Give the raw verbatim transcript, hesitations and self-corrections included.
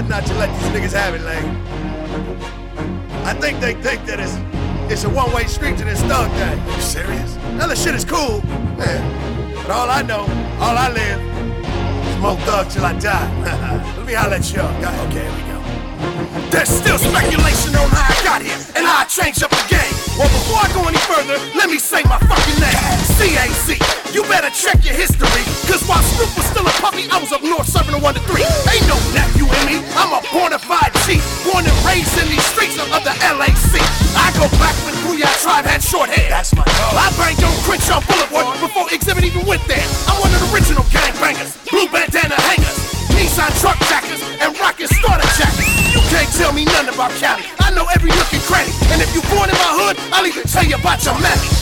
better not to let these niggas have it, Lane. I think they think that it's it's a one-way street to this thug thing. You serious? Now the shit is cool, man. But all I know, all I live, is more thug till I die. Let me holler at y'all. Okay, here we go. There's still speculation on how I got here and how I changed up the game. Well, before I go any further, let me say my fucking name. C A Z. You better check your history, cause while Snoop was still a puppy, I was up north serving a one to three. Ain't no nephew in me, I'm a bona fide G, born and raised in these streets of the L A C. I go back when Booyah Tribe had short hair. That's my dog. I banged on Crenshaw Boulevard before Exhibit even went there. I'm one of the original gangbangers, blue bandana hangers, Nissan truck jackers, and rockin' starter jackets. You can't tell me nothing about Cali. I know every nook and cranny, and if you born in my hood, I'll even tell you about your mammy.